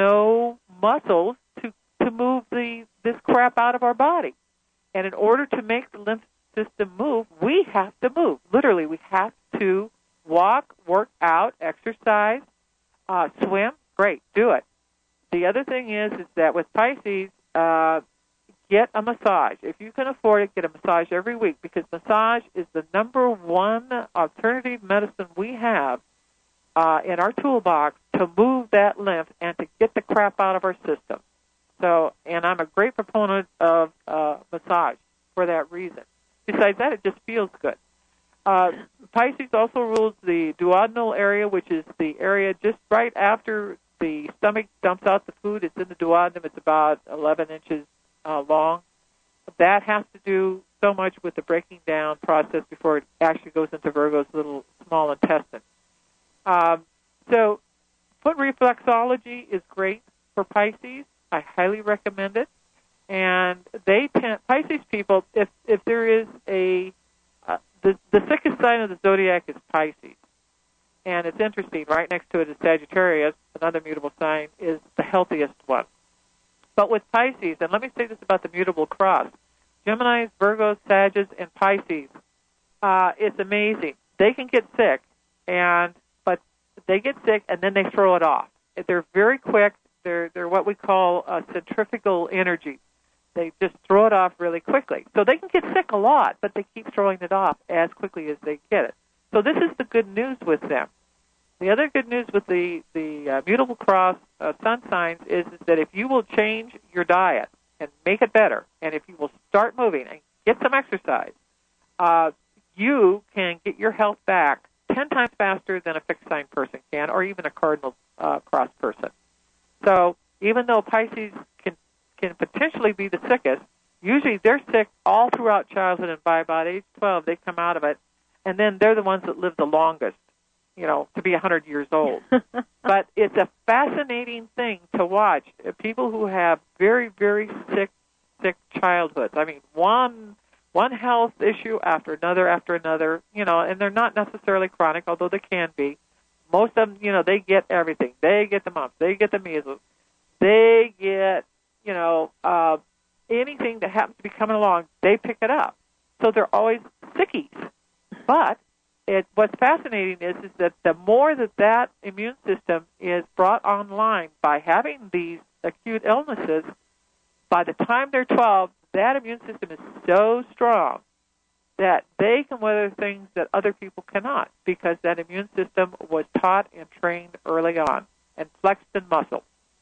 no muscles to, to move the this crap out of our body. And in order to make the lymph system move, we have to move. Literally, we have to walk, work out, exercise, uh, swim. Great, do it. The other thing is, is that with Pisces, uh, get a massage. If you can afford it, get a massage every week, because massage is the number one alternative medicine we have uh, in our toolbox to move that lymph and to get the crap out of our system. So, and I'm a great proponent of uh, massage for that reason. Besides that, it just feels good. Uh, Pisces also rules the duodenal area, which is the area just right after the stomach dumps out the food. It's in the duodenum. It's about eleven inches uh, long. That has to do so much with the breaking down process before it actually goes into Virgo's little small intestine. Um, so foot reflexology is great for Pisces. I highly recommend it. And they tend, Pisces people, if if there is a, uh, the, the sickest sign of the zodiac is Pisces. And it's interesting, right next to it is Sagittarius, another mutable sign, is the healthiest one. But with Pisces, and let me say this about the mutable cross, Geminis, Virgos, Sagittarius, and Pisces, uh, it's amazing. They can get sick, and but they get sick and then they throw it off. They're very quick. They're they're what we call uh, centrifugal energy. They just throw it off really quickly. So they can get sick a lot, but they keep throwing it off as quickly as they get it. So this is the good news with them. The other good news with the, the uh, mutable cross uh, sun signs is, is that if you will change your diet and make it better, and if you will start moving and get some exercise, uh, you can get your health back ten times faster than a fixed sign person can, or even a cardinal uh, cross person. So even though Pisces can can potentially be the sickest, usually they're sick all throughout childhood, and by about age twelve they come out of it, and then they're the ones that live the longest, you know, to be one hundred years old. But it's a fascinating thing to watch. People who have very, very sick, sick childhoods. I mean, one one health issue after another after another, you know, and they're not necessarily chronic, although they can be. Most of them, you know, they get everything. They get the mumps. They get the measles. They get, you know, uh, anything that happens to be coming along, they pick it up. So they're always sickies. But it, what's fascinating is, is that the more that that immune system is brought online by having these acute illnesses, by the time they're twelve, that immune system is so strong that they can weather things that other people cannot, because that immune system was taught and trained early on and flexed and muscled.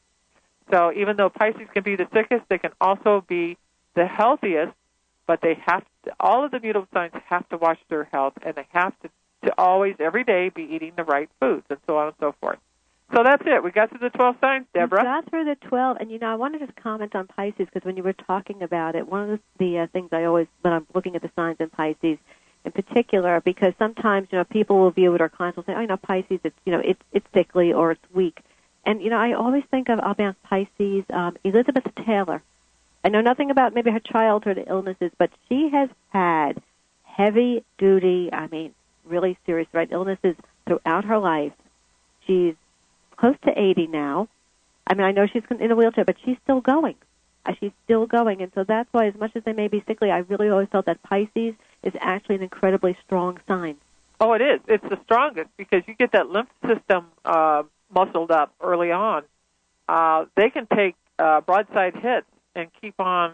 So even though Pisces can be the sickest, they can also be the healthiest, but they have to, all of the mutable signs have to watch their health, and they have to, to always, every day, be eating the right foods, and so on and so forth. So that's it. We got through the twelve signs, Deborah. We got through the twelve, and, you know, I wanted to just comment on Pisces, because when you were talking about it, one of the, the uh, things I always, when I'm looking at the signs in Pisces in particular, because sometimes, you know, people will view it, or clients will say, oh, you know, Pisces, it's, you know, it's, it's sickly or it's weak. And, you know, I always think of, I'll be honest, Pisces, um, Elizabeth Taylor. I know nothing about maybe her childhood illnesses, but she has had heavy-duty, I mean, really serious, right, illnesses throughout her life. She's close to eighty now, I mean, I know she's in a wheelchair, but she's still going. Uh, she's still going. And so that's why, as much as they may be sickly, I really always felt that Pisces is actually an incredibly strong sign. Oh, it is. It's the strongest because you get that lymph system uh, muscled up early on. Uh, they can take uh, broadside hits and keep on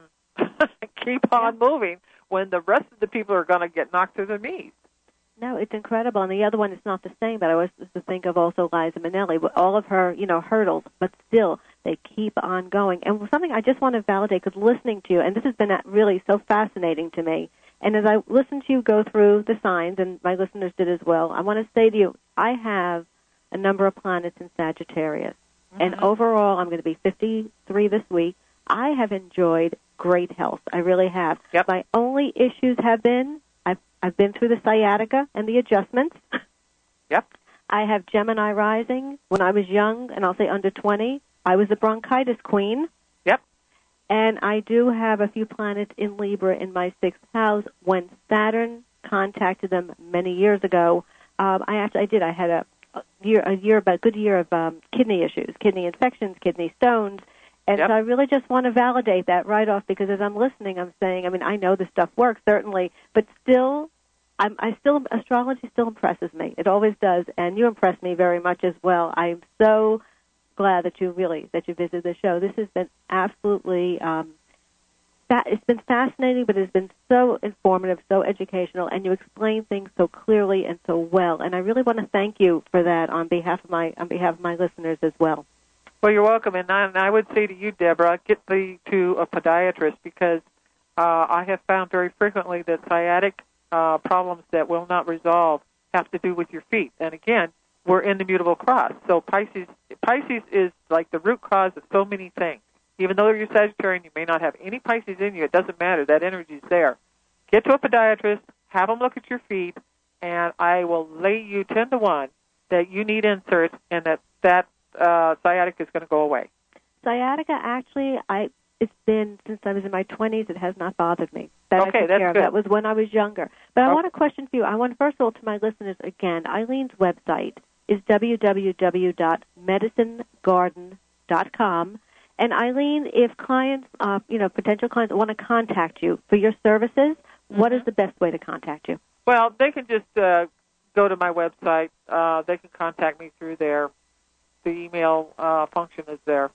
keep on yeah. moving when the rest of the people are going to get knocked to their knees. No, it's incredible. And the other one is not the same, but I always used to think of also Liza Minnelli, with all of her, you know, hurdles, but still they keep on going. And something I just want to validate, because listening to you, and this has been really so fascinating to me, and as I listen to you go through the signs, and my listeners did as well, I want to say to you, I have a number of planets in Sagittarius. Mm-hmm. And overall, I'm going to be fifty-three this week. I have enjoyed great health. I really have. Yep. My only issues have been, I've, I've been through the sciatica and the adjustments. Yep. I have Gemini rising. When I was young, and I'll say under twenty, I was the bronchitis queen. Yep. And I do have a few planets in Libra in my sixth house. When Saturn contacted them many years ago, um, I actually I did. I had a, a year, a year, about a good year of um, kidney issues, kidney infections, kidney stones. And yep. so I really just want to validate that right off, because as I'm listening, I'm saying, I mean, I know this stuff works, certainly, but still, I'm, I still, astrology still impresses me. It always does, and you impress me very much as well. I'm so glad that you really, that you visited the show. This has been absolutely, um, that, it's been fascinating, but it's been so informative, so educational, and you explain things so clearly and so well. And I really want to thank you for that on behalf of my, on behalf of my listeners as well. Well, you're welcome, and I, and I would say to you, Deborah, get the, to a podiatrist, because uh, I have found very frequently that sciatic uh, problems that will not resolve have to do with your feet. And again, we're in the mutable cross, so Pisces Pisces is like the root cause of so many things. Even though you're Sagittarian, you may not have any Pisces in you. It doesn't matter. That energy is there. Get to a podiatrist, have them look at your feet, and I will lay you ten to one that you need inserts, and that that Uh, sciatica is going to go away. Sciatica, actually, I it's been since I was in my twenties. It has not bothered me. That okay, I took that's care of. good. That was when I was younger. But I okay. want to question for you. I want, first of all, to my listeners again, Eileen's website is w w w dot medicine garden dot com. And Eileen, if clients, uh, you know, potential clients want to contact you for your services, mm-hmm. what is the best way to contact you? Well, they can just uh, go to my website. Uh, they can contact me through there. The email uh, function is there.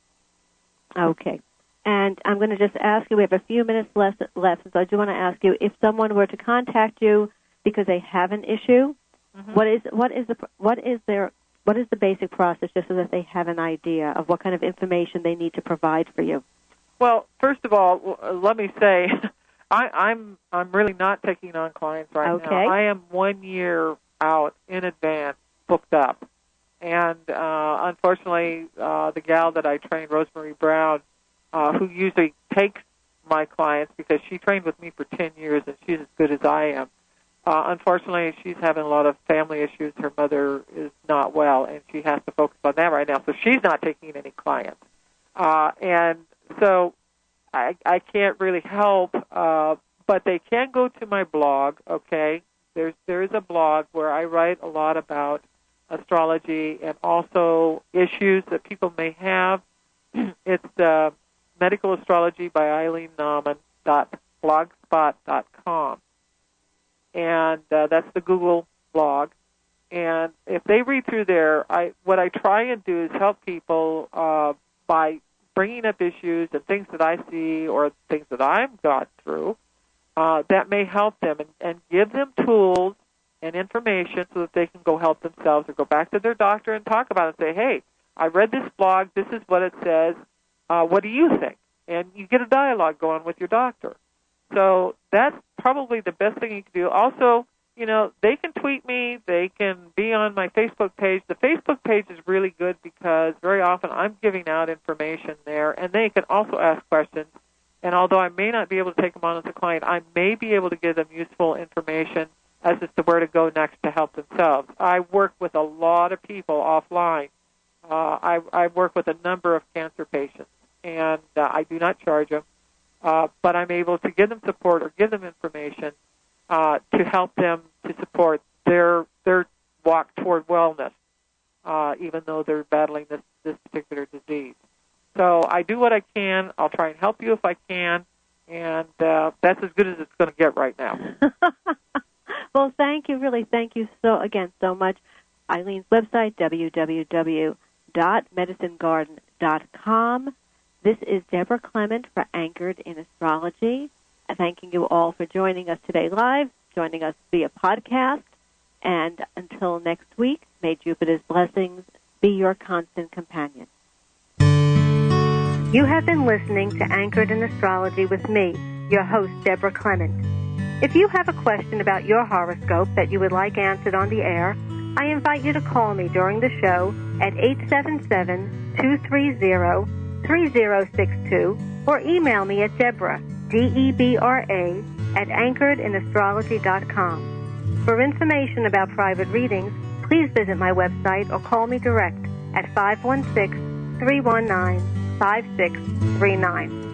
Okay. And I'm going to just ask you, we have a few minutes left, left so I do want to ask you, if someone were to contact you because they have an issue, mm-hmm. what is what is the what is their what is the basic process, just so that they have an idea of what kind of information they need to provide for you? Well, first of all, let me say, I, I'm I'm really not taking on clients right okay. now. I am one year out in advance, booked up. And uh, unfortunately, uh, the gal that I trained, Rosemary Brown, uh, who usually takes my clients because she trained with me for ten years and she's as good as I am, uh, unfortunately, she's having a lot of family issues. Her mother is not well, and she has to focus on that right now. So she's not taking any clients. Uh, and so I, I can't really help, uh, but they can go to my blog, okay? There's, there is a blog where I write a lot about astrology and also issues that people may have. It's uh, Medical Astrology by Eileen Nauman dot blogspot dot com. And uh, that's the Google blog. And if they read through there, I what I try and do is help people uh, by bringing up issues and things that I see or things that I've gone through uh, that may help them and, and give them tools and information so that they can go help themselves or go back to their doctor and talk about it and say, hey, I read this blog, this is what it says, uh, what do you think? And you get a dialogue going with your doctor. So that's probably the best thing you can do. Also, you know, they can tweet me, they can be on my Facebook page. The Facebook page is really good because very often I'm giving out information there, and they can also ask questions. And although I may not be able to take them on as a client, I may be able to give them useful information as to where to go next to help themselves. I work with a lot of people offline. Uh, I, I work with a number of cancer patients, and uh, I do not charge them, uh, but I'm able to give them support or give them information uh, to help them to support their their walk toward wellness. uh, even though they're battling this, this particular disease. So I do what I can. I'll try and help you if I can, and uh, that's as good as it's going to get right now. Well, thank you, really, thank you so again so much. Eileen's website, w w w dot medicine garden dot com. This is Deborah Clement for Anchored in Astrology. Thanking you all for joining us today live, joining us via podcast. And until next week, may Jupiter's blessings be your constant companion. You have been listening to Anchored in Astrology with me, your host, Deborah Clement. If you have a question about your horoscope that you would like answered on the air, I invite you to call me during the show at eight seven seven, two three zero, three zero six two or email me at Deborah, D E B R A, at anchored in astrology dot com. For information about private readings, please visit my website or call me direct at five one six, three one nine, five six three nine.